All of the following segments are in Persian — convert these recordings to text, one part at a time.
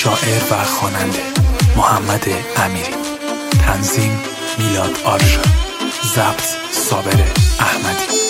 شاعر و خواننده محمد امیری. تنظیم میلاد آرشا. ضبط صابر احمدی.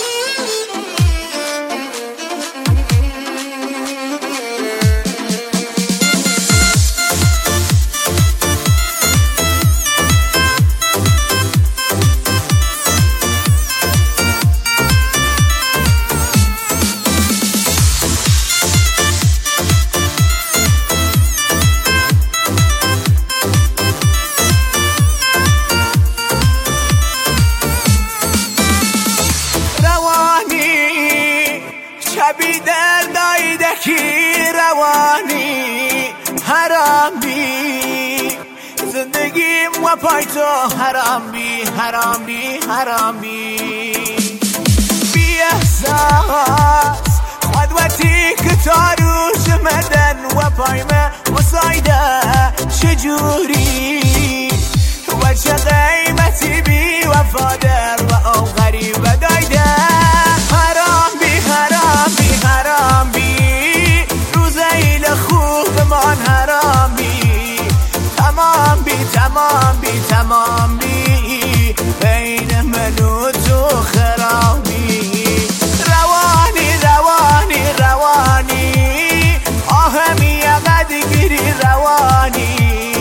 شبی در دایدکی روانی حرام بی زندگیم و پای تو حرام بی حرام بی حرام بی بی احساس خدوتی که تاروش مدن و پای من مسایده چجوری و چه قیمتی بی وفادر و او غریب دایده تمام بی بین من و تو خرابی روانی آهمی قدگیری روانی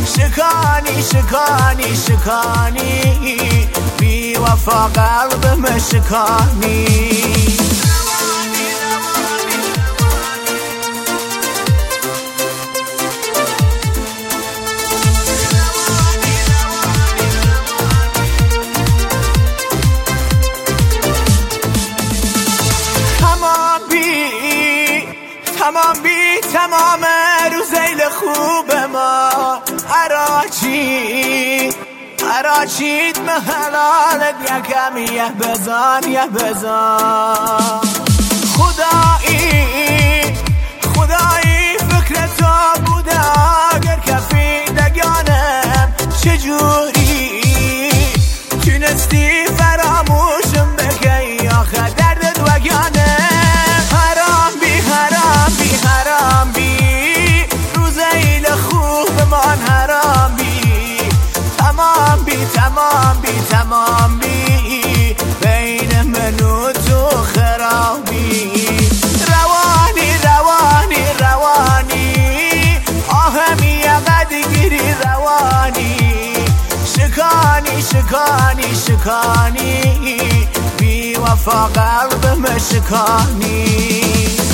شکانی بی وفا قلبم شکانی تمام روزیل خوب ما عراچید محلالت یکم یه بزان خدایی فکر تو بوده اگر کفی دگانم چجوری تونستی فراموشم بکی آخه دردت وگانه تمام بی بین من و تو خرابی روانی آهمی قدگیری روانی شکانی بی وفا قلبم شکانی